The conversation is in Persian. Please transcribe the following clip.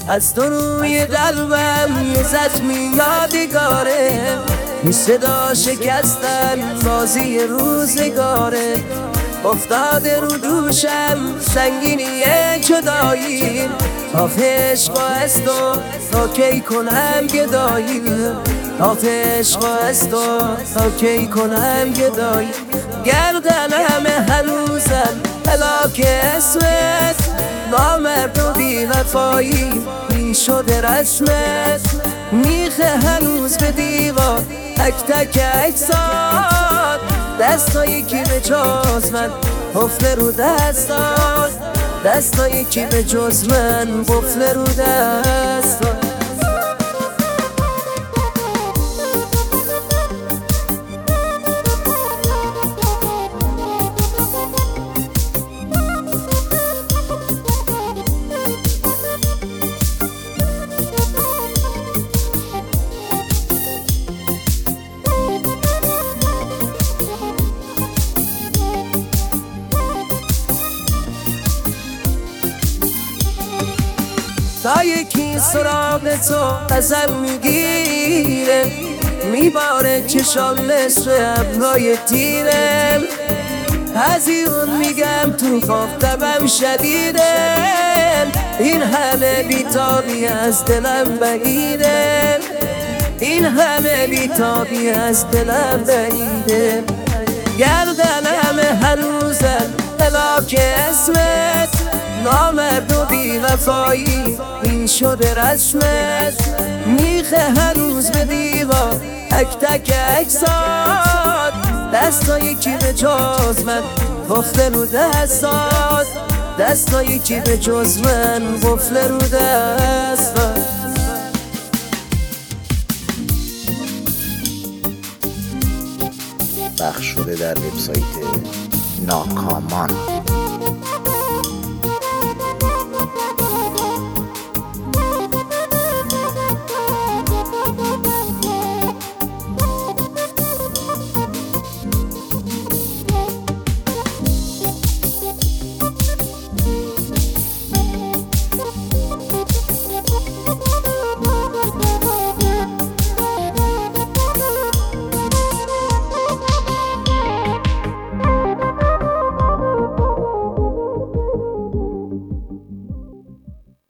از تو روی قلبم یه زخمی یادگاره، این صدا شکستن بازی روزگاره، افتاده رو دوشم سنگینی جدایی، آخه عشق از تو تا کی کنم گدایی، آخه عشق از تو تا کی کنم گدایی. گردنم هنوزم هلاک اسمت، نامرد و بی‌وفایی می شده رسمت، میخه هنوز به دیوار تک تک اجساد، دستایی که به جز من قفل رو دستات، دستایی که به جز من قفل رو دستات. تا یکی سراغ تو ازم میگیره، میباره چشام نصف ابرهای تیرم، هزیون میگم تو خواب دبم شدیده، این همه بیتابی از دلم بعیده، این همه بیتابی از دلم بعیده. گردنم هنوزم هلاک اسمت، نامرد و بی‌وفایی این شده رسمت، میخه هنوز به دیوار تک تک اجساد، دستایی که به جز من قفل رو دستات، دستایی که به جز من قفل رو دستات. پخش شده در وبسایت ناکامان.